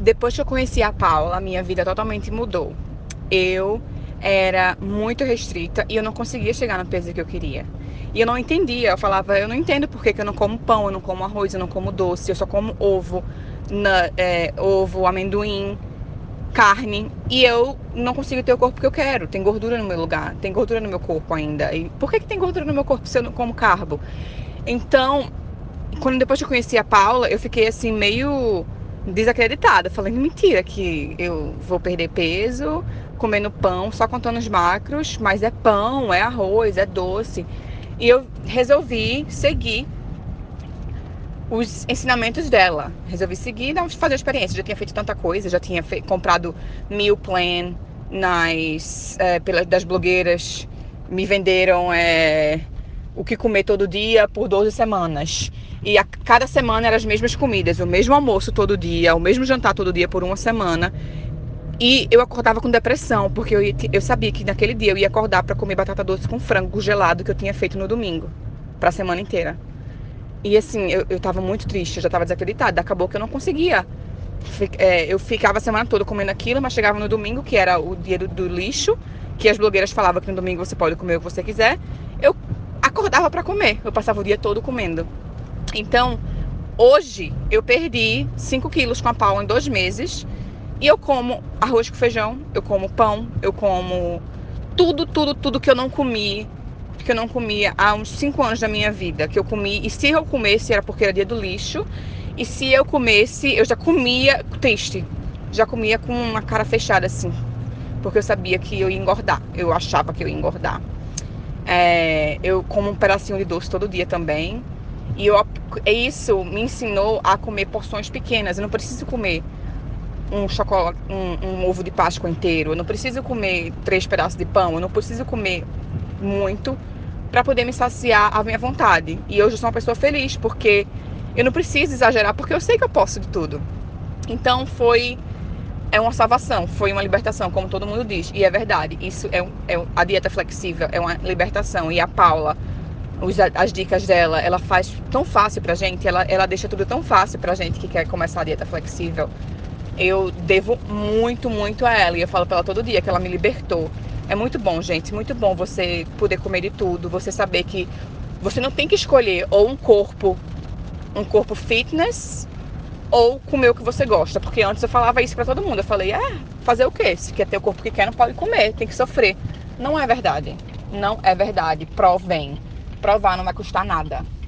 Depois que eu conheci a Paula, a minha vida totalmente mudou. Eu era muito restrita e eu não conseguia chegar no peso que eu queria. E eu não entendia, eu falava, eu não entendo por que eu não como pão, eu não como arroz, eu não como doce, eu só como ovo, ovo, amendoim, carne. E eu não consigo ter o corpo que eu quero. Tem gordura no meu lugar, tem gordura no meu corpo ainda. E por que tem gordura no meu corpo se eu não como carbo? Então, depois que eu conheci a Paula, eu fiquei assim meio desacreditada, falando mentira que eu vou perder peso comendo pão, só contando os macros, mas é pão, é arroz, é doce. E eu resolvi seguir os ensinamentos dela. Resolvi seguir e fazer a experiência. Já tinha feito tanta coisa, já tinha comprado meal plan das blogueiras. Me venderam o que comer todo dia por 12 semanas. E a cada semana eram as mesmas comidas, o mesmo almoço todo dia, o mesmo jantar todo dia por uma semana. E eu acordava com depressão, porque eu sabia que naquele dia eu ia acordar para comer batata doce com frango gelado que eu tinha feito no domingo, para a semana inteira. E assim, eu tava muito triste, eu já tava desacreditada. Acabou que eu não conseguia. Eu ficava a semana toda comendo aquilo, mas chegava no domingo, que era o dia do lixo, que as blogueiras falavam que no domingo você pode comer o que você quiser. Eu acordava pra comer, eu passava o dia todo comendo. Então, hoje eu perdi 5 quilos com a Paula em 2 meses. E eu como arroz com feijão, eu como pão, eu como tudo que eu não comi, que eu não comia há uns 5 anos da minha vida, que eu comi, e se eu comesse era porque era dia do lixo, e se eu comesse, eu já comia triste, já comia com uma cara fechada assim, porque eu sabia que eu ia engordar, eu achava que eu ia engordar. Eu como um pedacinho de doce todo dia também, e isso me ensinou a comer porções pequenas, eu não preciso comer um chocolate, um ovo de Páscoa inteiro, eu não preciso comer 3 pedaços de pão, eu não preciso comer muito para poder me saciar à minha vontade. E hoje eu sou uma pessoa feliz, porque eu não preciso exagerar, porque eu sei que eu posso de tudo. Então é uma salvação, foi uma libertação, como todo mundo diz. E é verdade, isso a dieta flexível é uma libertação. E a Paula, as dicas dela, ela faz tão fácil pra gente, ela deixa tudo tão fácil pra gente que quer começar a dieta flexível. Eu devo muito, muito a ela. E eu falo pra ela todo dia que ela me libertou. É muito bom, gente. Muito bom você poder comer de tudo. Você saber que você não tem que escolher ou um corpo fitness ou comer o que você gosta. Porque antes eu falava isso pra todo mundo. Eu falei, fazer o quê? Se quer ter o corpo que quer, não pode comer. Tem que sofrer. Não é verdade. Não é verdade. Provem. Provar não vai custar nada.